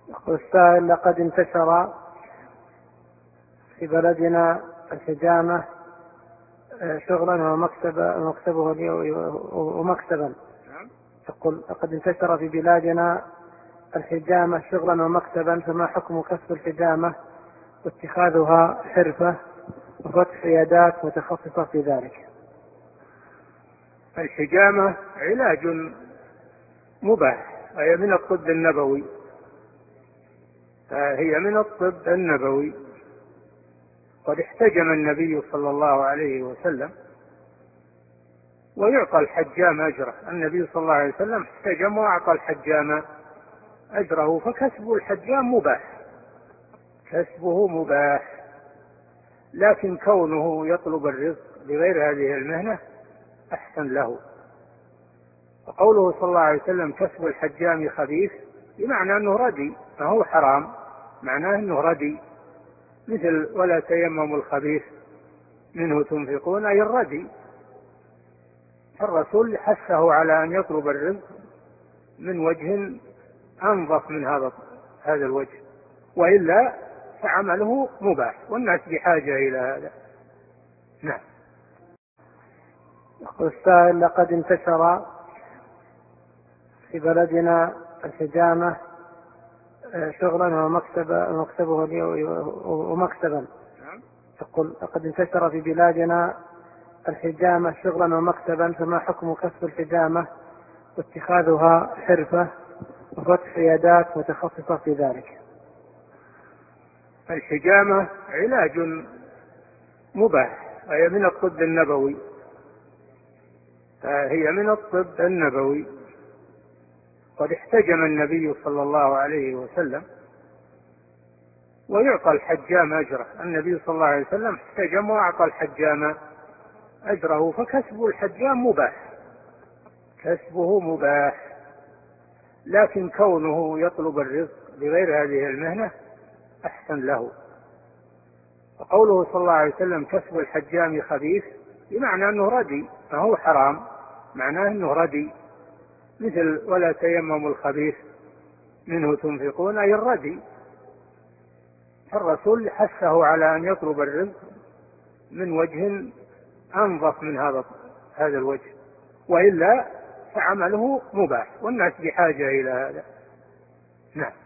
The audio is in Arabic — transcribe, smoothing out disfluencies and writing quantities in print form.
يقول السائل: لقد انتشر في بلدنا الحجامة شغلا ومكسبا. يقول: لقد انتشر في بلادنا الحجامة شغلا ومكسبا، فما حكم كسب الحجامة واتخاذها حرفة وفتح عيادات متخصصة في ذلك؟ الحجامة علاج مباح، هي من الطب النبوي، قد احتجم النبي صلى الله عليه وسلم ويعطى الحجام أجره. النبي صلى الله عليه وسلم احتجم وأعطى الحجام أجره، فكسب الحجام مباح، كسبه مباح، لكن كونه يطلب الرزق بغير هذه المهنة أحسن له. وقوله صلى الله عليه وسلم كسب الحجام خبيث، بمعنى أنه ردي، ما هو حرام، معناه أنه ردي، مثل ولا تيمموا الخبيث منه تنفقون، أي الردي. الرسول حثه على أن يطلب الرزق من وجه أنظف من هذا الوجه، وإلا فعمله مباح، والناس بحاجة إلى هذا. نعم. يقول السائل: لقد انتشر في بلدنا الحجامة شغلا ومكسبا. يقول: لقد انتشر في بلادنا الحجامة شغلا ومكسبا، فما حكم كسب الحجامة واتخاذها حرفة وفتح عيادات متخصصة في ذلك؟ الحجامة علاج مباح، هي من الطب النبوي، قد احتجم النبي صلى الله عليه وسلم ويعطى الحجام أجره. النبي صلى الله عليه وسلم احتجم وأعطى الحجام أجره، فكسب الحجام مباح، كسبه مباح، لكن كونه يطلب الرزق بغير هذه المهنة أحسن له. وقوله صلى الله عليه وسلم كسب الحجام خبيث، بمعنى أنه ردي، ما هو حرام، معناه أنه ردي، مثل ولا تيمموا الخبيث منه تنفقون، أي الردي. الرسول حثه على أن يطلب الرزق من وجه أنظف من هذا الوجه، وإلا فعمله مباح، والناس بحاجة إلى هذا. نعم.